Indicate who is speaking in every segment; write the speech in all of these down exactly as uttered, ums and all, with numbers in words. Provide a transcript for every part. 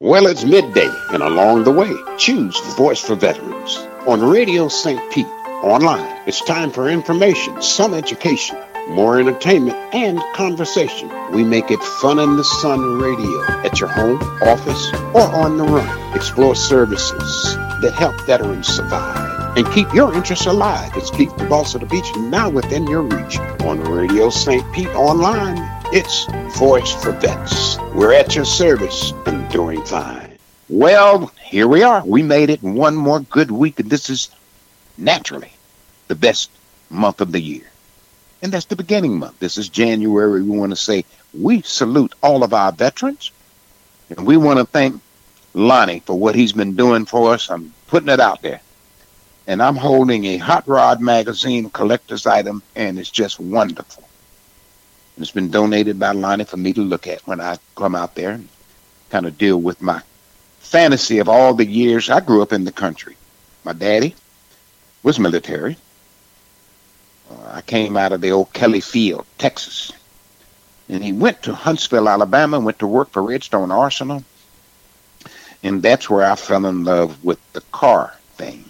Speaker 1: Well, it's midday, and along the way, choose Voice for Veterans on Radio Saint Pete online. It's time for information, some education, more entertainment, and conversation. We make it fun in the sun radio at your home, office, or on the run. Explore services that help veterans survive and keep your interests alive. It's Keith the Boss of the Beach, now within your reach. On Radio Saint Pete online, it's Voice for Vets. We're at your service and doing fine. Well, here we are. We made it one more good week, and this is naturally the best month of the year. And that's the beginning month. This is January. We want to say we salute all of our veterans, and we want to thank Lonnie for what he's been doing for us. I'm putting it out there. And I'm holding a Hot Rod magazine collector's item, and it's just wonderful. It's been donated by Lonnie for me to look at when I come out there and kind of deal with my fantasy of all the years I grew up in the country. My daddy was military. Uh, I came out of the old Kelly Field, Texas. And he went to Huntsville, Alabama, went to work for Redstone Arsenal. And that's where I fell in love with the car thing.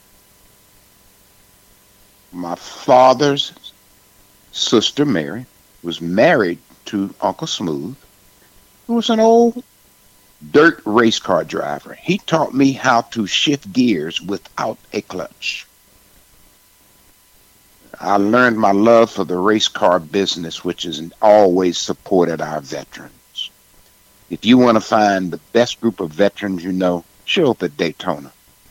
Speaker 1: My father's sister, Mary, was married to Uncle Smooth, who was an old dirt race car driver. He taught me how to shift gears without a clutch. I learned my love for the race car business, which has always supported our veterans. If you want to find the best group of veterans you know, show up at Daytona.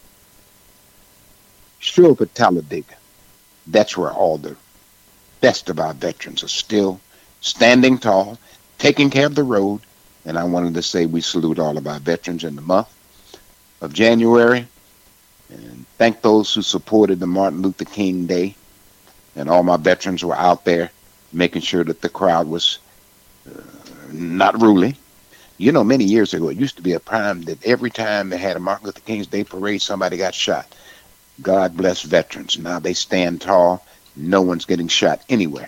Speaker 1: Show up at Talladega. That's where all the best of our veterans are still standing tall, taking care of the road. And I wanted to say we salute all of our veterans in the month of January and thank those who supported the Martin Luther King Day. And all my veterans were out there making sure that the crowd was uh, not ruling. You know, many years ago, it used to be a prime that every time they had a Martin Luther King's Day parade, somebody got shot. God bless veterans. Now they stand tall. No one's getting shot anywhere.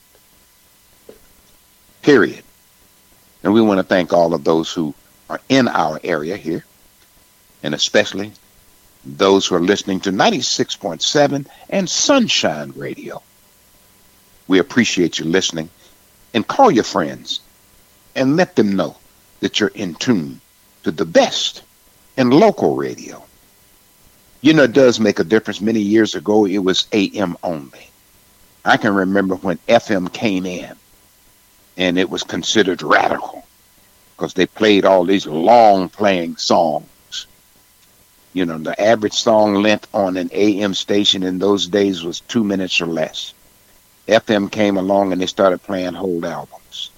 Speaker 1: Period. And we want to thank all of those who are in our area here, and especially those who are listening to ninety-six point seven and Sunshine Radio. We appreciate you listening, and call your friends and let them know that you're in tune to the best in local radio. You know, it does make a difference. Many years ago, it was A M only. I can remember when F M came in, and it was considered radical because they played all these long-playing songs. You know, the average song length on an A M station in those days was two minutes or less. F M came along, and they started playing whole albums.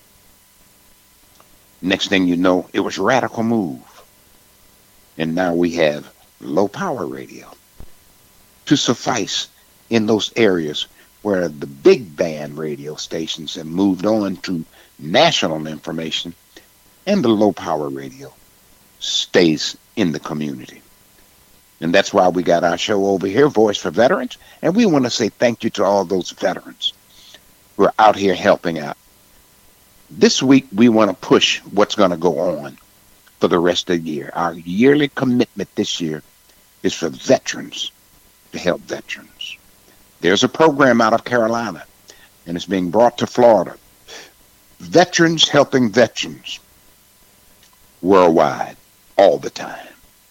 Speaker 1: Next thing you know, it was radical move. And now we have low-power radio to suffice in those areas where the big band radio stations have moved on to national information, and the low-power radio stays in the community. And that's why we got our show over here, Voice for Veterans, and we want to say thank you to all those veterans who are out here helping out. This week, we want to push what's going to go on for the rest of the year. Our yearly commitment this year is for veterans to help veterans. There's a program out of Carolina, and it's being brought to Florida. Veterans helping veterans worldwide all the time.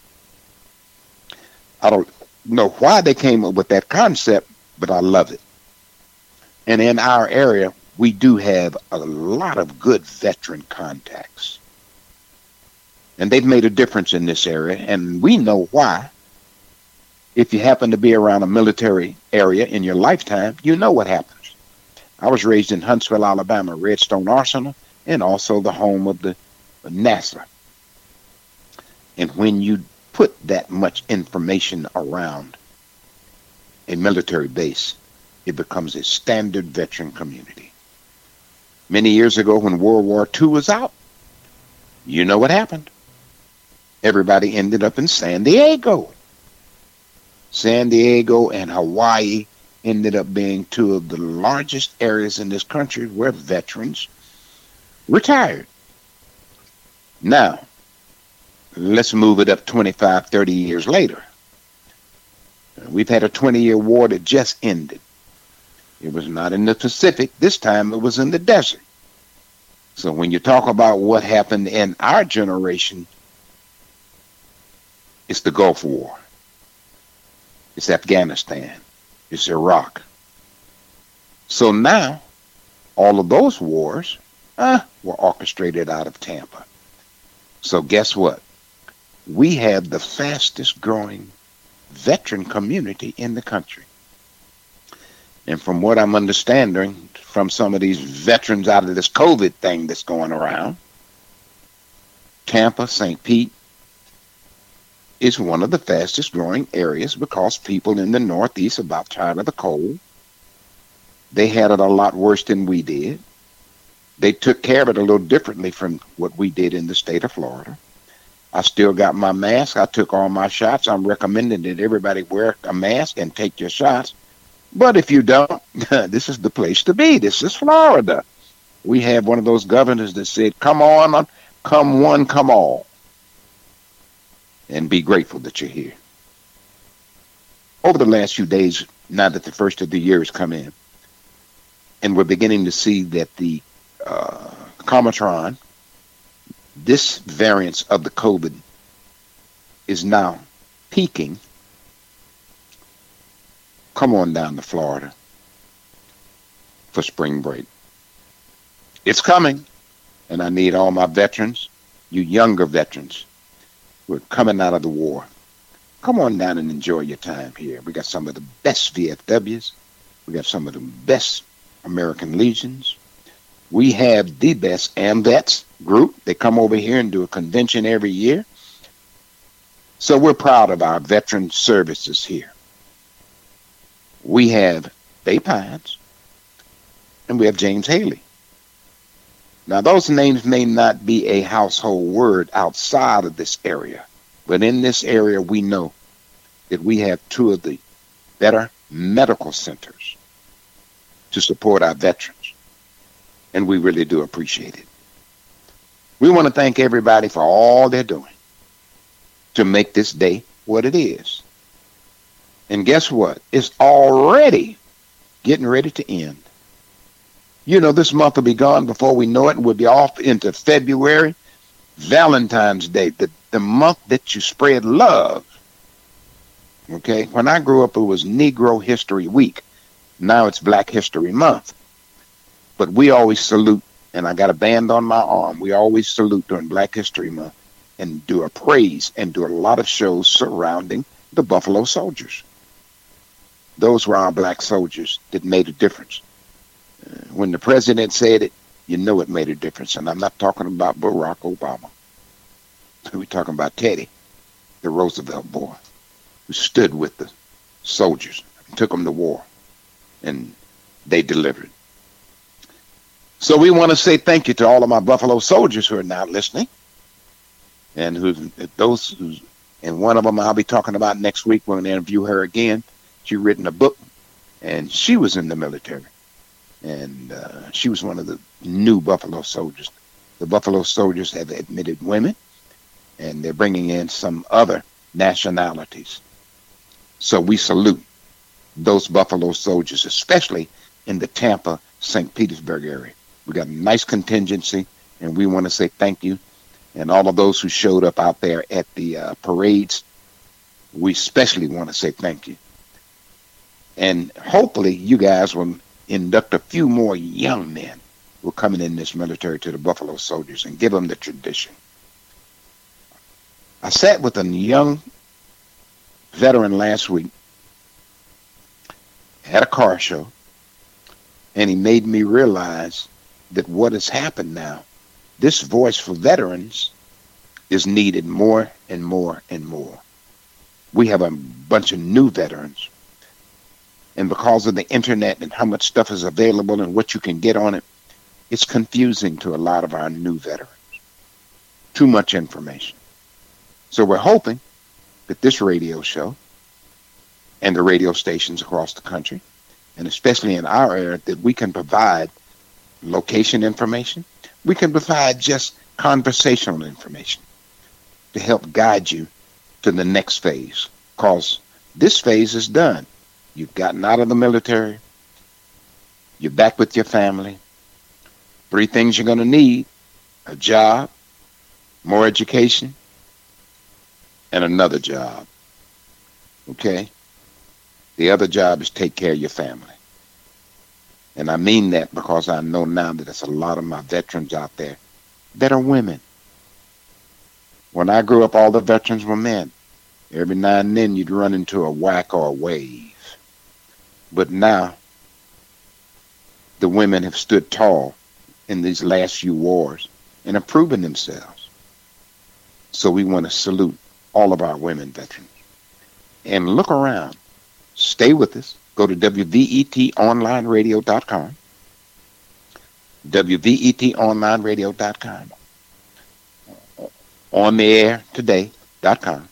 Speaker 1: I don't know why they came up with that concept, but I love it. And in our area, we do have a lot of good veteran contacts. And they've made a difference in this area, and we know why. If you happen to be around a military area in your lifetime, you know what happens. I was raised in Huntsville, Alabama, Redstone Arsenal, and also the home of the NASA. And when you put that much information around a military base, it becomes a standard veteran community. Many years ago, when World War Two was out, you know what happened. Everybody ended up in San Diego. San Diego and Hawaii ended up being two of the largest areas in this country where veterans retired. Now,
Speaker 2: let's move it up twenty-five, thirty years later. We've had a twenty-year war that just ended. It was not in the Pacific. This time it was in the desert. So when you talk about what happened in our generation, it's the Gulf War. It's Afghanistan. It's Iraq. So now, all of those wars uh, were orchestrated out of Tampa. So guess what? We have the fastest growing veteran community in the country. And from what I'm understanding from some of these veterans out of this COVID thing that's going around, Tampa, Saint Pete is one of the fastest growing areas because people in the Northeast are about tired of the cold. They had it a lot worse than we did. They took care of it a little differently from what we did in the state of Florida. I still got my mask. I took all my shots. I'm recommending that everybody wear a mask and take your shots. But if you don't, this is the place to be. This is Florida. We have one of those governors that said, come on, come one, come all. And be grateful that you're here. Over the last few days, now that the first of the year has come in, and we're beginning to see that the uh, Comitron, this variant of the COVID, is now peaking. Come on down to Florida for spring break. It's coming, and I need all my veterans, you younger veterans, who are coming out of the war. Come on down and enjoy your time here. We got some of the best V F Ws. We got some of the best American Legions. We have the best AMVETS group. They come over here and do a convention every year. So we're proud of our veteran services here. We have Bay Pines, and we have James Haley. Now, those names may not be a household word outside of this area, but in this area, we know that we have two of the better medical centers to support our veterans, and we really do appreciate it. We want to thank everybody for all they're doing to make this day what it is. And guess what? It's already getting ready to end. You know, this month will be gone before we know it, and we'll be off into February. Valentine's Day, the, the month that you spread love. Okay? When I grew up, it was Negro History Week. Now it's Black History Month. But we always salute, and I got a band on my arm. We always salute during Black History Month and do a praise and do a lot of shows surrounding the Buffalo Soldiers. Those were our black soldiers that made a difference. Uh, when the president said it, you know it made a difference. And I'm not talking about Barack Obama. We're talking about Teddy, the Roosevelt boy, who stood with the soldiers and took them to war. And they delivered. So we want to say thank you to all of my Buffalo soldiers who are now listening. And who those who, and one of them I'll be talking about next week. We're going to interview her again. She's written a book, and she was in the military. And uh, she was one of the new Buffalo soldiers. The Buffalo soldiers have admitted women, and they're bringing in some other nationalities. So we salute those Buffalo soldiers, especially in the Tampa, Saint Petersburg area. We got a nice contingency, and we want to say thank you. And all of those who showed up out there at the uh, parades, we especially want to say thank you. And hopefully you guys will induct a few more young men who are coming in this military to the Buffalo Soldiers and give them the tradition. I sat with a young veteran last week, had a car show, and he made me realize that what has happened now, this voice for veterans is needed more and more and more. We have a bunch of new veterans. And because of the internet and how much stuff is available and what you can get on it, it's confusing to a lot of our new veterans. Too much information. So we're hoping that this radio show and the radio stations across the country, and especially in our area, that we can provide location information. We can provide just conversational information. to help guide you to the next phase, because this phase is done. You've gotten out of the military. You're back with your family. Three things you're going to need: a job, more education, and another job. Okay? The other job is take care of your family. And I mean that because I know now that there's a lot of my veterans out there that are women. When I grew up, all the veterans were men. Every now and then you'd run into a whack or a wave. But now, the women have stood tall in these last few wars and have proven themselves. So we want to salute all of our women veterans. And look around. Stay with us. Go to W V E T online radio dot com. W V E T online radio dot com. on the air today dot com.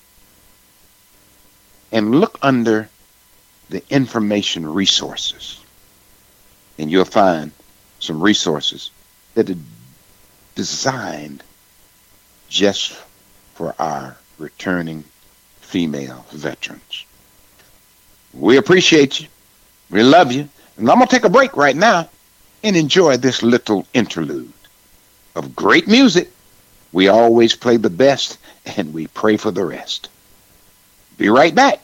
Speaker 2: And look under the information resources. And you'll find some resources that are designed just for our returning female veterans. We appreciate you. We love you. And I'm going to take a break right now and enjoy this little interlude of great music. We always play the best and we pray for the rest. Be right back.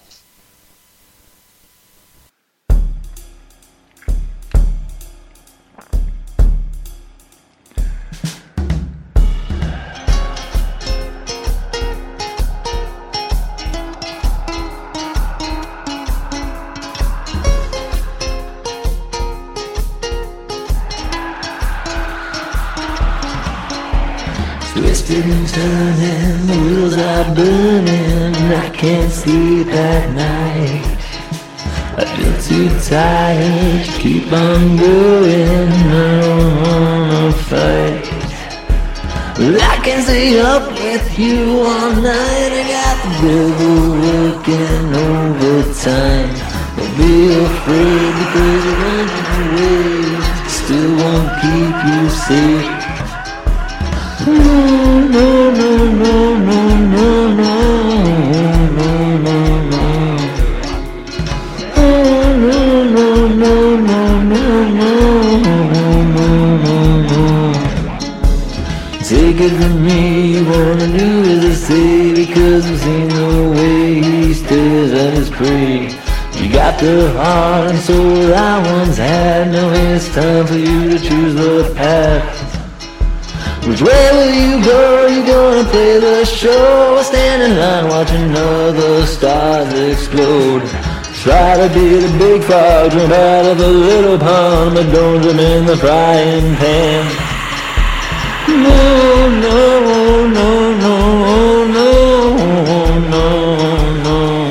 Speaker 3: Twisted and turning, the wheels are burning, I can't sleep at night. I feel too tired to keep on going, I don't wanna fight. Well, I can stay up with you all night, I got the devil working overtime. Don't be afraid because you're running away, still won't keep you safe. No, no, no, no, no, no, no, no, no, no. Oh, no, no, no, no, no, no, no, no. Take it from me, you wanna do as I say, because I've seen the way he stares at his prey. You got the heart and soul I once had, now it's time for you to choose the path. Which way will you go? You gonna play the show or stand in line watching other stars explode? Try to be the big frog, jump out of the little pond, but don't jump in the frying pan. No, no, no, no, no, no, no.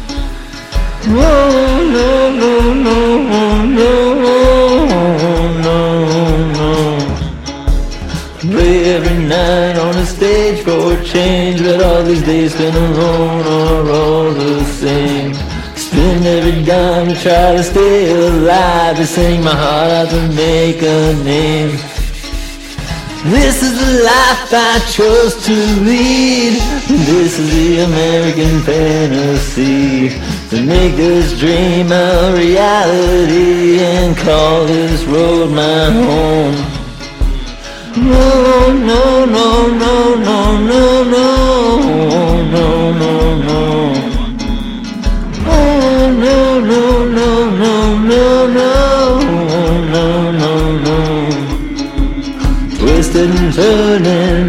Speaker 3: No, no, no, no, no, no, no. Play every night on the stage for a change, but all these days spent alone are all the same. Spend every dime to try to stay alive, to sing my heart out to make a name. This is the life I chose to lead. This is the American fantasy, to make this dream a reality and call this road my home. No, no, no, no, no, no, no, no, no, no. Oh, no, no, no, no, no, no, no, no, no. Twisted and turning,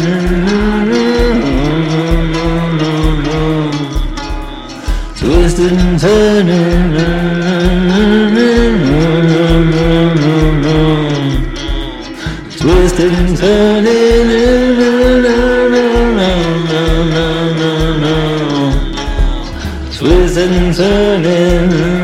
Speaker 3: twisted and turning, twisted and turning, twisted and turning.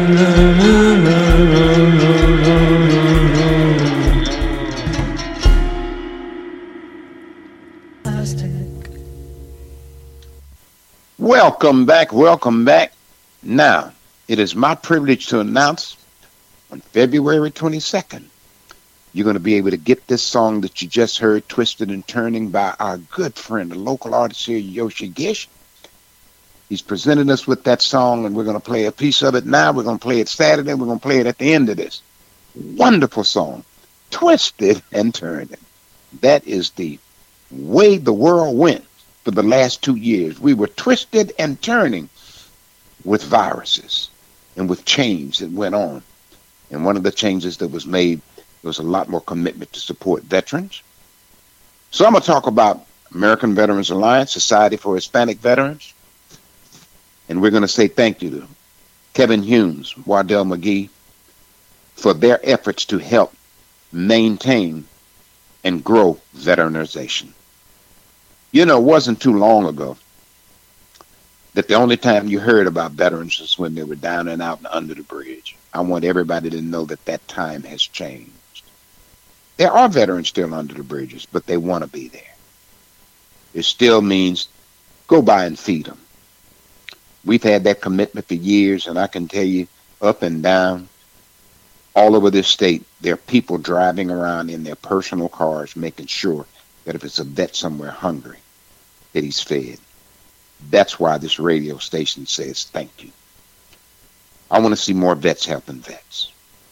Speaker 2: Welcome back, welcome back. Now, it is my privilege to announce on February twenty-second, You're going to be able to get this song that you just heard, Twisted and Turning, by our good friend, the local artist here, Yoshi Gish. He's presented us with that song, and we're going to play a piece of it now. We're going to play it Saturday. We're going to play it at the end of this. Wonderful song, Twisted and Turning. That is the way the world went for the last two years. We were twisted and turning with viruses and with change that went on. And one of the changes that was made, there was a lot more commitment to support veterans. So I'm going to talk about American Veterans Alliance, Society for Hispanic Veterans. And we're going to say thank you to Kevin Humes, Wardell McGee, for their efforts to help maintain and grow veteranization. You know, it wasn't too long ago that the only time you heard about veterans was when they were down and out and under the bridge. I want everybody to know that that time has changed. There are veterans still under the bridges, but they want to be there. It still means go by and feed them. We've had that commitment for years, and I can tell you, up and down, all over this state, there are people driving around in their personal cars making sure that if it's a vet somewhere hungry, that he's fed. That's why this radio station says thank you. I want to see more vets helping vets.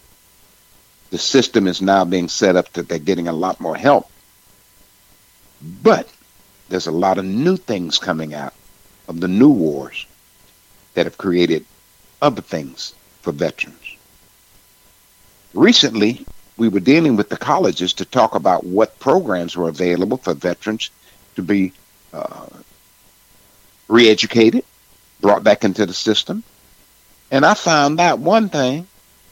Speaker 2: The system is now being set up that they're getting a lot more help. But there's a lot of new things coming out of the new wars that have created other things for veterans. Recently, we were dealing with the colleges to talk about what programs were available for veterans to be uh, re-educated, brought back into the system. And I found out one thing.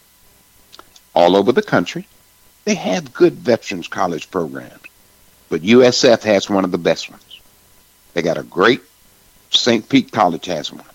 Speaker 2: All over the country, they have good veterans college programs. But U S F has one of the best ones. They got a great, Saint Pete College has one.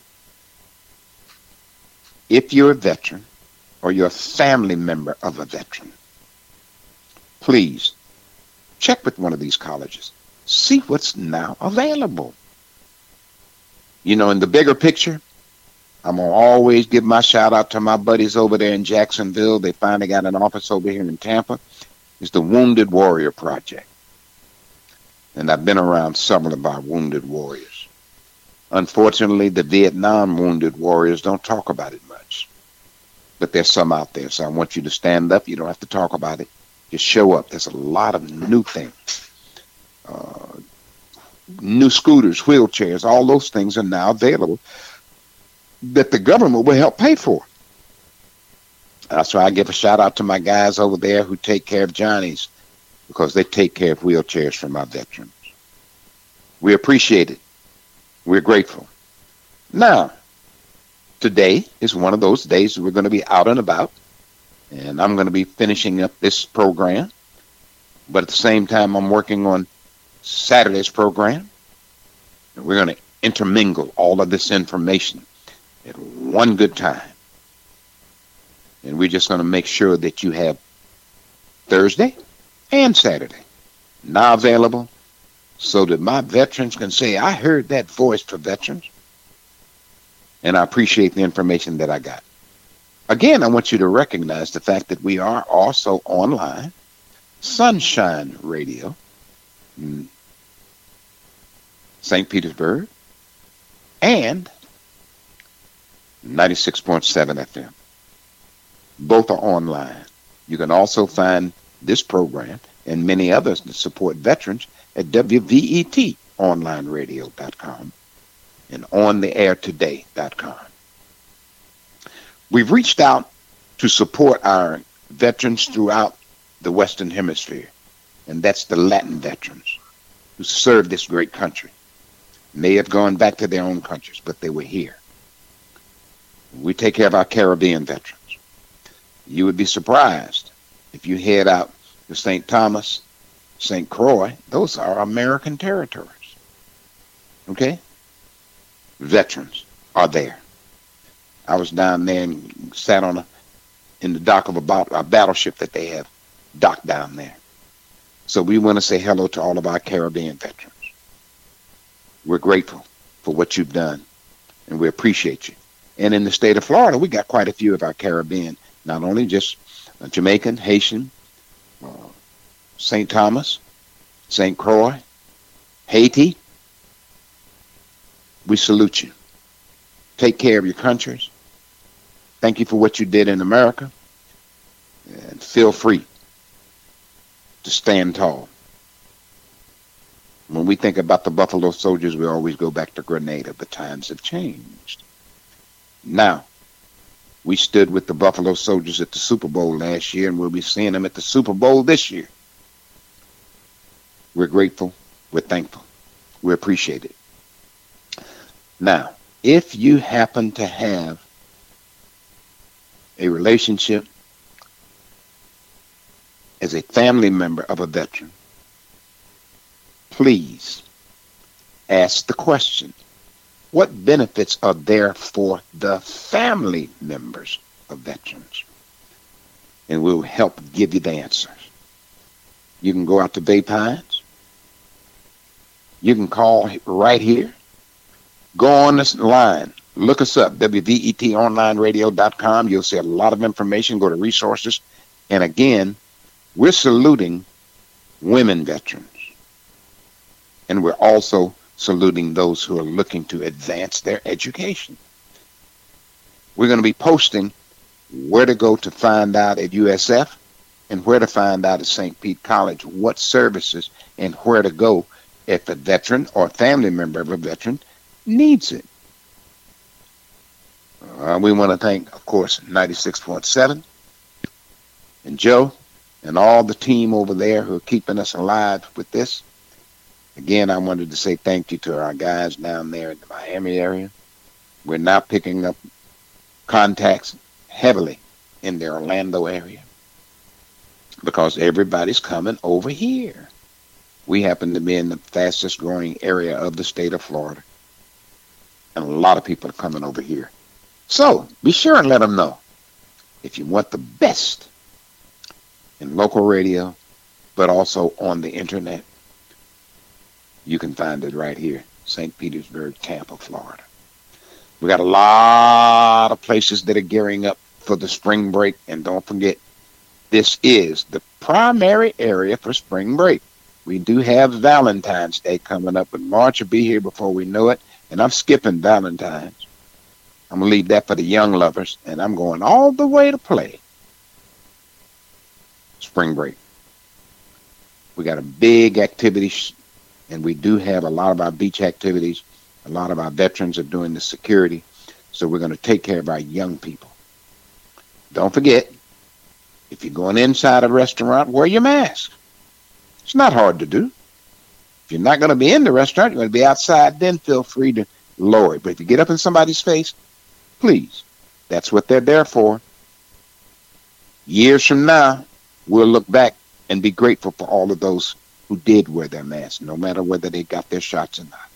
Speaker 2: If you're a veteran or you're a family member of a veteran, please check with one of these colleges. See what's now available. You know, in the bigger picture, I'm going to always give my shout out to my buddies over there in Jacksonville. They finally got an office over here in Tampa. It's the Wounded Warrior Project. And I've been around several of our wounded warriors. Unfortunately, the Vietnam wounded warriors don't talk about it much. But there's some out there, so I want you to stand up. You don't have to talk about it. Just show up. There's a lot of new things. Uh, new scooters, wheelchairs, all those things are now available that the government will help pay for. Uh, so I give a shout out to my guys over there who take care of Johnny's, because they take care of wheelchairs for my veterans. We appreciate it. We're grateful. Now, today is one of those days we're going to be out and about, and I'm going to be finishing up this program. But at the same time, I'm working on Saturday's program. And we're going to intermingle all of this information at one good time. And we're just going to make sure that you have Thursday and Saturday now available so that my veterans can say, I heard that voice for veterans, and I appreciate the information that I got. Again, I want you to recognize the fact that we are also online, Sunshine Radio, Saint Petersburg, and ninety-six point seven F M. Both are online. You can also find this program and many others that support veterans at W V E T online radio dot com and on the air today dot com. We've reached out to support our veterans throughout the Western Hemisphere, and that's the Latin veterans who served this great country. May have gone back to their own countries, but they were here. We take care of our Caribbean veterans. You would be surprised if you head out to Saint Thomas, Saint Croix. Those are American territories. Okay? Veterans are there. I was down there and sat on a, in the dock of a, bo- a battleship that they have docked down there. So we want to say hello to all of our Caribbean veterans. We're grateful for what you've done, and we appreciate you. And in the state of Florida, we got quite a few of our Caribbean, not only just uh, Jamaican, Haitian, uh, Saint Thomas, Saint Croix, Haiti, we salute you. Take care of your countries. Thank you for what you did in America. And feel free to stand tall. When we think about the Buffalo Soldiers, we always go back to Grenada, but times have changed. Now, we stood with the Buffalo Soldiers at the Super Bowl last year, and we'll be seeing them at the Super Bowl this year. We're grateful. We're thankful. We appreciate it. Now, if you happen to have a relationship as a family member of a veteran, please ask the question, what benefits are there for the family members of veterans? And we'll help give you the answers. You can go out to Bay Pines. You can call right here. Go on this line. Look us up, W V E T online radio dot com. You'll see a lot of information. Go to resources. And again, we're saluting women veterans. And we're also saluting those who are looking to advance their education. We're going to be posting where to go to find out at U S F and where to find out at Saint Pete College what services and where to go if a veteran or family member of a veteran needs it. Uh, we want to thank, of course, ninety-six point seven and Joe and all the team over there who are keeping us alive with this. Again, I wanted to say thank you to our guys down there in the Miami area. We're now picking up contacts heavily in the Orlando area because everybody's coming over here. We happen to be in the fastest growing area of the state of Florida. And a lot of people are coming over here. So be sure and let them know. If you want the best in local radio, but also on the internet, you can find it right here, Saint Petersburg, Tampa, Florida. We got a lot of places that are gearing up for the spring break. And don't forget, this is the primary area for spring break. We do have Valentine's Day coming up, but March will be here before we know it. And I'm skipping Valentine's. I'm going to leave that for the young lovers. And I'm going all the way to play spring break. We got a big activity, and we do have a lot of our beach activities. A lot of our veterans are doing the security. So we're going to take care of our young people. Don't forget, if you're going inside a restaurant, wear your mask. It's not hard to do. If you're not going to be in the restaurant, you're going to be outside, then feel free to lower it. But if you get up in somebody's face, please, that's what they're there for. Years from now, we'll look back and be grateful for all of those who did wear their masks, no matter whether they got their shots or not.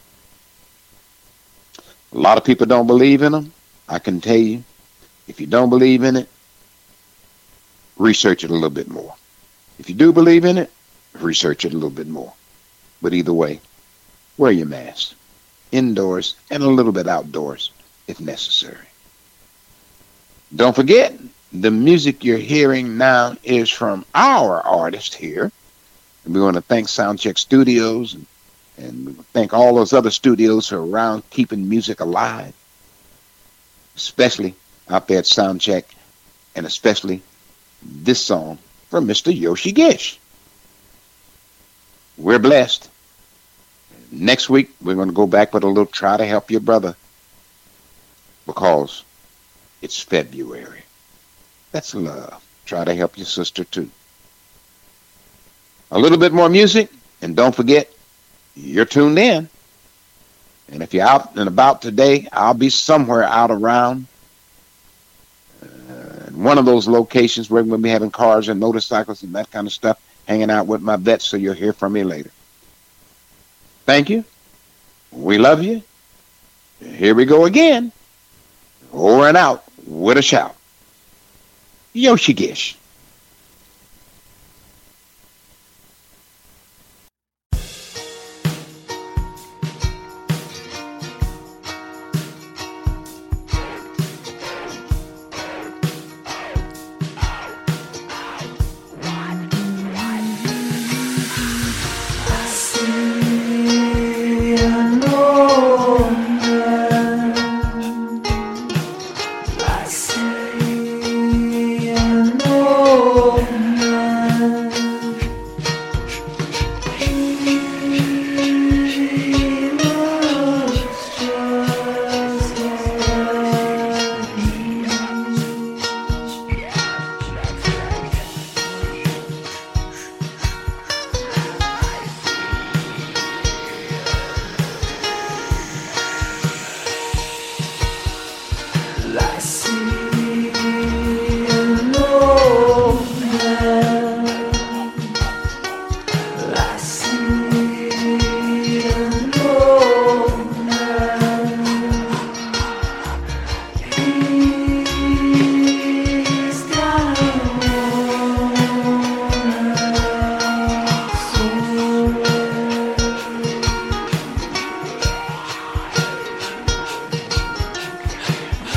Speaker 2: A lot of people don't believe in them. I can tell you, if you don't believe in it, research it a little bit more. If you do believe in it, research it a little bit more. But either way, wear your mask, indoors and a little bit outdoors if necessary. Don't forget, the music you're hearing now is from our artist here. And we want to thank Soundcheck Studios and, and we thank all those other studios who are around keeping music alive, especially out there at Soundcheck, and especially this song from Mister Yoshi Gish. We're blessed. Next week, we're going to go back with a little Try to Help Your Brother because it's February. That's love. Try to help your sister, too. A little bit more music, and don't forget, you're tuned in. And if you're out and about today, I'll be somewhere out around uh, one of those locations where we're going to be having cars and motorcycles and that kind of stuff, hanging out with my vets, so you'll hear from me later. Thank you. We love you. Here we go again. Over and out with a shout. Yoshi Gish.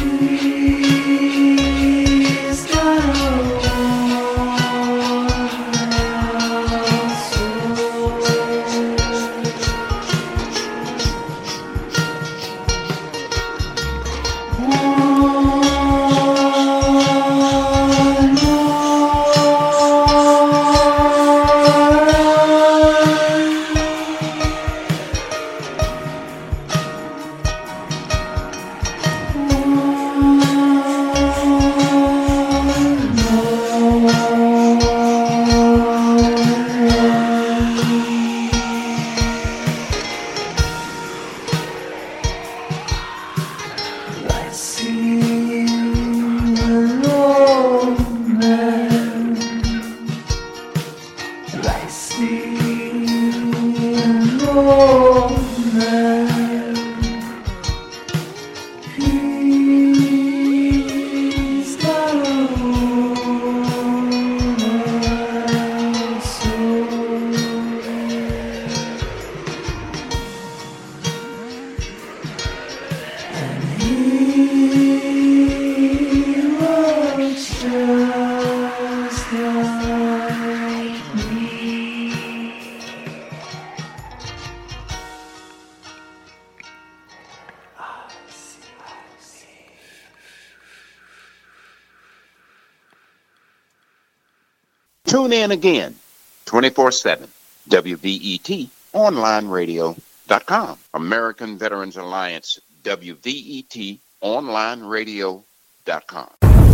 Speaker 2: Tune in again, twenty-four seven, W V E T online radio dot com. American Veterans Alliance, W V E T online radio dot com.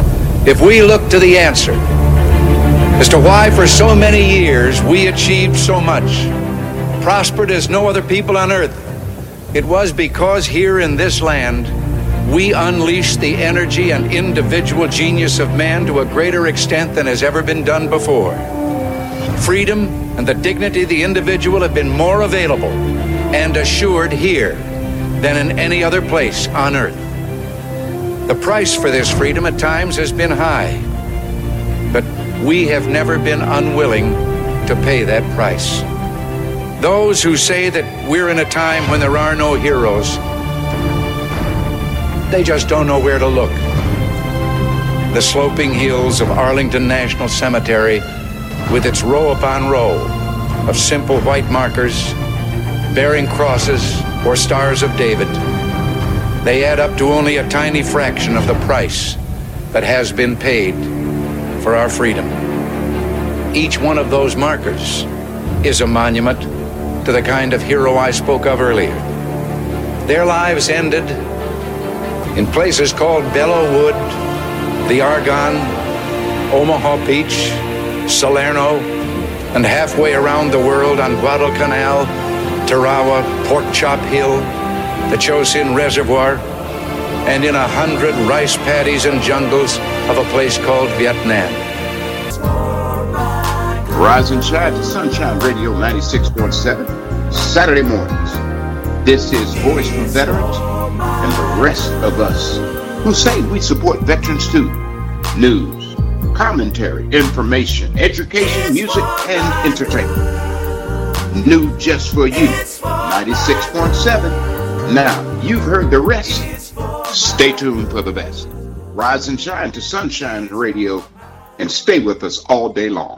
Speaker 4: If we look to the answer as to why for so many years we achieved so much, prospered as no other people on earth, it was because here in this land we unleashed the energy and individual genius of man to a greater extent than has ever been done before. Freedom and the dignity of the individual have been more available and assured here than in any other place on earth. The price for this freedom at times has been high, but we have never been unwilling to pay that price. Those who say that we're in a time when there are no heroes, they just don't know where to look. The sloping hills of Arlington National Cemetery, with its row upon row of simple white markers bearing crosses or stars of David, they add up to only a tiny fraction of the price that has been paid for our freedom. Each one of those markers is a monument to the kind of hero I spoke of earlier. Their lives ended in places called Belleau Wood, the Argonne, Omaha Beach, Salerno, and halfway around the world on Guadalcanal, Tarawa, Pork Chop Hill, the Chosin Reservoir, and in a hundred rice paddies and jungles of a place called Vietnam.
Speaker 2: Rise and shine to Sunshine Radio ninety-six point seven, Saturday mornings. This is Voice for Veterans and the rest of us who say we support veterans too. News, commentary, information, education, music, and entertainment. New just for you, ninety-six point seven. Now, you've heard the rest. Stay tuned for the best. Rise and shine to Sunshine Radio and stay with us all day long.